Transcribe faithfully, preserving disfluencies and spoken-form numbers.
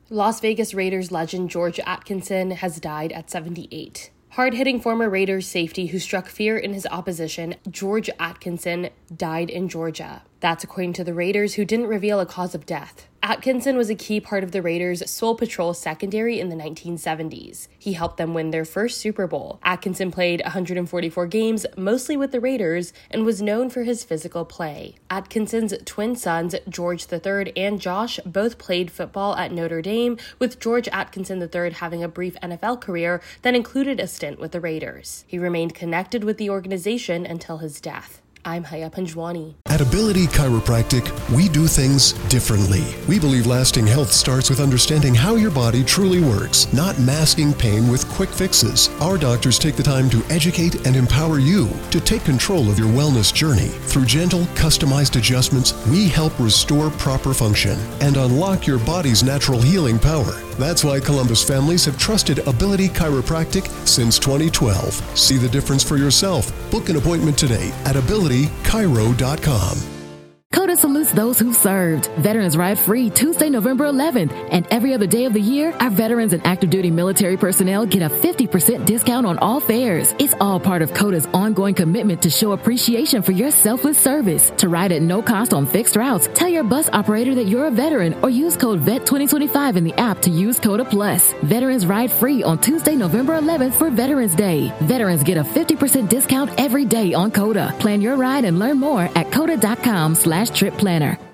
Las Vegas Raiders legend George Atkinson has died at seventy-eight. Hard-hitting former Raiders safety who struck fear in his opposition, George Atkinson, died in Georgia. That's according to the Raiders, who didn't reveal a cause of death. Atkinson was a key part of the Raiders' Soul Patrol secondary in the nineteen seventies. He helped them win their first Super Bowl. Atkinson played one hundred forty-four games, mostly with the Raiders, and was known for his physical play. Atkinson's twin sons, George the third and Josh, both played football at Notre Dame, with George Atkinson the third having a brief N F L career that included a stint with the Raiders. He remained connected with the organization until his death. I'm Haya Panjwani. At Ability Chiropractic, we do things differently. We believe lasting health starts with understanding how your body truly works, not masking pain with quick fixes. Our doctors take the time to educate and empower you to take control of your wellness journey. Through gentle, customized adjustments, we help restore proper function and unlock your body's natural healing power. That's why Columbus families have trusted Ability Chiropractic since twenty twelve. See the difference for yourself. Book an appointment today at ability chiro dot com. COTA salutes those who served. Veterans Ride Free Tuesday, November eleventh. And every other day of the year, our veterans and active duty military personnel get a fifty percent discount on all fares. It's all part of COTA's ongoing commitment to show appreciation for your selfless service. To ride at no cost on fixed routes, tell your bus operator that you're a veteran or use code V E T twenty twenty-five in the app to use COTA Plus. Veterans Ride Free on Tuesday, November eleventh for Veterans Day. Veterans get a fifty percent discount every day on COTA. Plan your ride and learn more at COTA dot com slash trip planner.